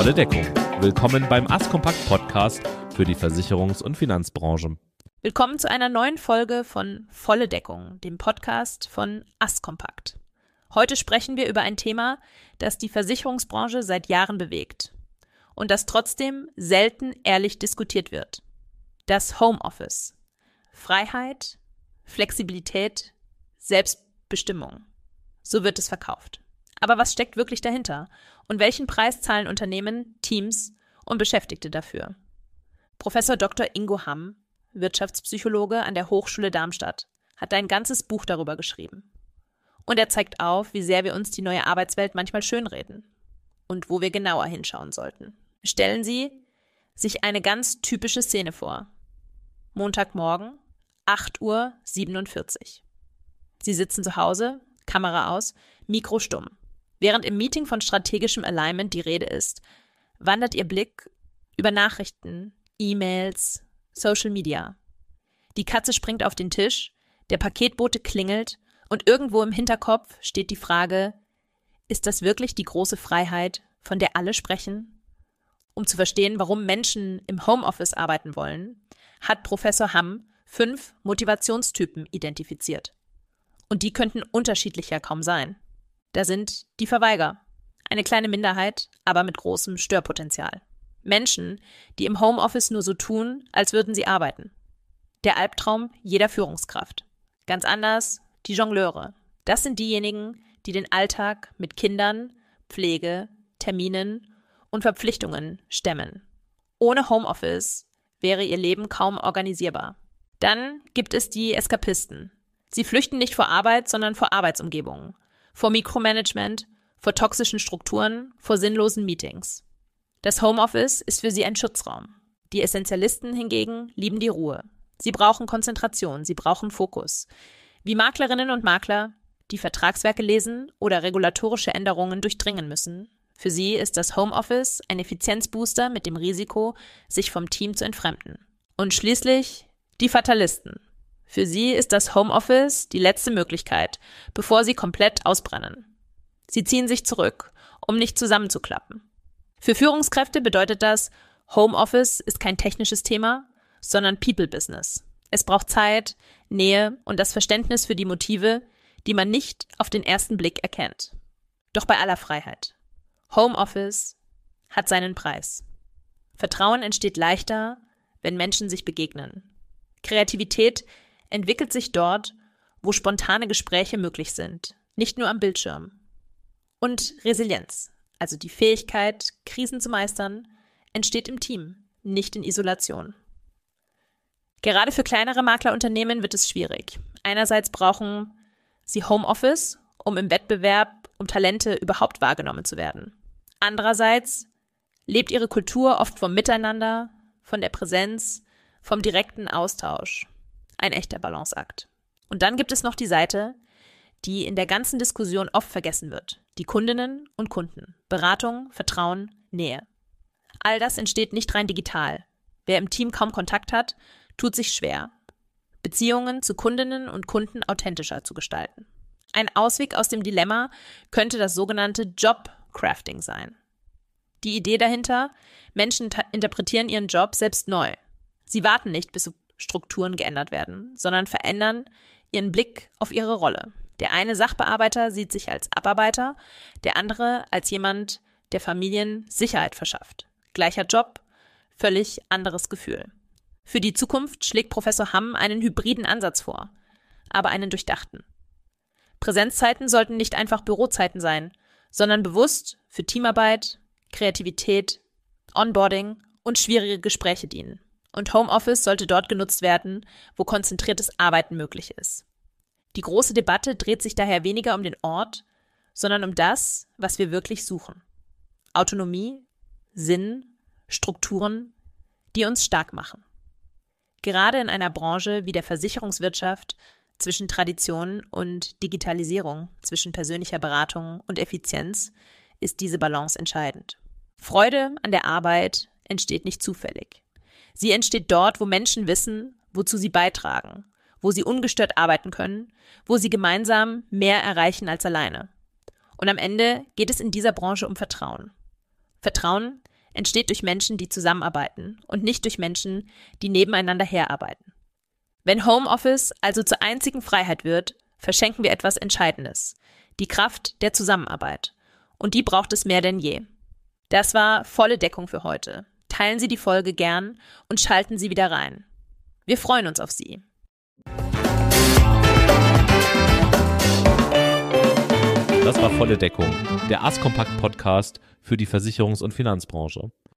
Volle Deckung. Willkommen beim Askompakt Podcast für die Versicherungs- und Finanzbranche. Willkommen zu einer neuen Folge von Volle Deckung, dem Podcast von Askompakt. Heute sprechen wir über ein Thema, das die Versicherungsbranche seit Jahren bewegt und das trotzdem selten ehrlich diskutiert wird. Das Homeoffice. Freiheit, Flexibilität, Selbstbestimmung. So wird es verkauft. Aber was steckt wirklich dahinter? Und welchen Preis zahlen Unternehmen, Teams und Beschäftigte dafür? Professor Dr. Ingo Hamm, Wirtschaftspsychologe an der Hochschule Darmstadt, hat ein ganzes Buch darüber geschrieben. Und er zeigt auf, wie sehr wir uns die neue Arbeitswelt manchmal schönreden und wo wir genauer hinschauen sollten. Stellen Sie sich eine ganz typische Szene vor. Montagmorgen, 8:47 Uhr. Sie sitzen zu Hause, Kamera aus, Mikro stumm. Während im Meeting von strategischem Alignment die Rede ist, wandert Ihr Blick über Nachrichten, E-Mails, Social Media. Die Katze springt auf den Tisch, der Paketbote klingelt und irgendwo im Hinterkopf steht die Frage, ist das wirklich die große Freiheit, von der alle sprechen? Um zu verstehen, warum Menschen im Homeoffice arbeiten wollen, hat Professor Hamm 5 Motivationstypen identifiziert. Und die könnten unterschiedlicher kaum sein. Da sind die Verweiger, eine kleine Minderheit, aber mit großem Störpotenzial. Menschen, die im Homeoffice nur so tun, als würden sie arbeiten. Der Albtraum jeder Führungskraft. Ganz anders die Jongleure. Das sind diejenigen, die den Alltag mit Kindern, Pflege, Terminen und Verpflichtungen stemmen. Ohne Homeoffice wäre ihr Leben kaum organisierbar. Dann gibt es die Eskapisten. Sie flüchten nicht vor Arbeit, sondern vor Arbeitsumgebungen. Vor Mikromanagement, vor toxischen Strukturen, vor sinnlosen Meetings. Das Homeoffice ist für sie ein Schutzraum. Die Essentialisten hingegen lieben die Ruhe. Sie brauchen Konzentration, sie brauchen Fokus. Wie Maklerinnen und Makler, die Vertragswerke lesen oder regulatorische Änderungen durchdringen müssen. Für sie ist das Homeoffice ein Effizienzbooster mit dem Risiko, sich vom Team zu entfremden. Und schließlich die Fatalisten. Für sie ist das Homeoffice die letzte Möglichkeit, bevor sie komplett ausbrennen. Sie ziehen sich zurück, um nicht zusammenzuklappen. Für Führungskräfte bedeutet das, Homeoffice ist kein technisches Thema, sondern People-Business. Es braucht Zeit, Nähe und das Verständnis für die Motive, die man nicht auf den ersten Blick erkennt. Doch bei aller Freiheit. Homeoffice hat seinen Preis. Vertrauen entsteht leichter, wenn Menschen sich begegnen. Kreativität entwickelt sich dort, wo spontane Gespräche möglich sind, nicht nur am Bildschirm. Und Resilienz, also die Fähigkeit, Krisen zu meistern, entsteht im Team, nicht in Isolation. Gerade für kleinere Maklerunternehmen wird es schwierig. Einerseits brauchen sie Homeoffice, um im Wettbewerb um Talente überhaupt wahrgenommen zu werden. Andererseits lebt ihre Kultur oft vom Miteinander, von der Präsenz, vom direkten Austausch. Ein echter Balanceakt. Und dann gibt es noch die Seite, die in der ganzen Diskussion oft vergessen wird. Die Kundinnen und Kunden. Beratung, Vertrauen, Nähe. All das entsteht nicht rein digital. Wer im Team kaum Kontakt hat, tut sich schwer, Beziehungen zu Kundinnen und Kunden authentischer zu gestalten. Ein Ausweg aus dem Dilemma könnte das sogenannte Job-Crafting sein. Die Idee dahinter, Menschen interpretieren ihren Job selbst neu. Sie warten nicht, bis Strukturen geändert werden, sondern verändern ihren Blick auf ihre Rolle. Der eine Sachbearbeiter sieht sich als Abarbeiter, der andere als jemand, der Familien Sicherheit verschafft. Gleicher Job, völlig anderes Gefühl. Für die Zukunft schlägt Professor Hamm einen hybriden Ansatz vor, aber einen durchdachten. Präsenzzeiten sollten nicht einfach Bürozeiten sein, sondern bewusst für Teamarbeit, Kreativität, Onboarding und schwierige Gespräche dienen. Und Homeoffice sollte dort genutzt werden, wo konzentriertes Arbeiten möglich ist. Die große Debatte dreht sich daher weniger um den Ort, sondern um das, was wir wirklich suchen. Autonomie, Sinn, Strukturen, die uns stark machen. Gerade in einer Branche wie der Versicherungswirtschaft zwischen Tradition und Digitalisierung, zwischen persönlicher Beratung und Effizienz, ist diese Balance entscheidend. Freude an der Arbeit entsteht nicht zufällig. Sie entsteht dort, wo Menschen wissen, wozu sie beitragen, wo sie ungestört arbeiten können, wo sie gemeinsam mehr erreichen als alleine. Und am Ende geht es in dieser Branche um Vertrauen. Vertrauen entsteht durch Menschen, die zusammenarbeiten und nicht durch Menschen, die nebeneinander herarbeiten. Wenn Homeoffice also zur einzigen Freiheit wird, verschenken wir etwas Entscheidendes, die Kraft der Zusammenarbeit. Und die braucht es mehr denn je. Das war volle Deckung für heute. Teilen Sie die Folge gern und schalten Sie wieder rein. Wir freuen uns auf Sie. Das war volle Deckung, der Askompakt-Podcast für die Versicherungs- und Finanzbranche.